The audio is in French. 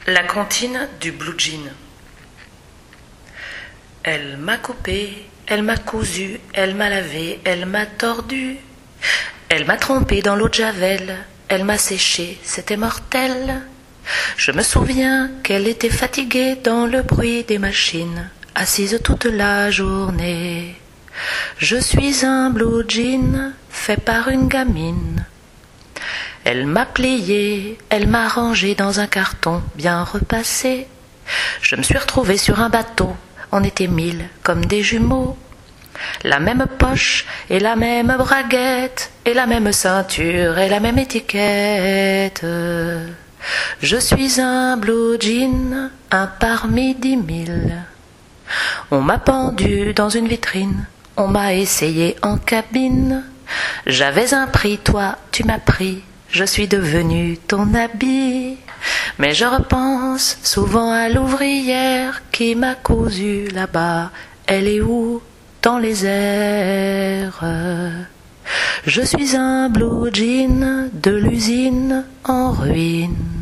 La comptine du blue jean. Elle m'a coupé, elle m'a cousu, elle m'a lavé, elle m'a tordu. Elle m'a trompé dans l'eau de Javel, elle m'a séché, c'était mortel. Je me souviens qu'elle était fatiguée dans le bruit des machines, assise toute la journée. Je suis un blue jean fait par une gamine. Elle m'a plié, elle m'a rangé dans un carton bien repassé. Je me suis retrouvée sur un bateau, on était 1000 comme des jumeaux. La même poche et la même braguette, et la même ceinture et la même étiquette. Je suis un blue jean, un parmi 10 000. On m'a pendu dans une vitrine, on m'a essayé en cabine. J'avais un prix, toi tu m'as pris, je suis devenue ton habit. Mais je repense souvent à l'ouvrière qui m'a cousu là-bas. Elle est où? Dans les airs. Je suis un blue jean de l'usine en ruine.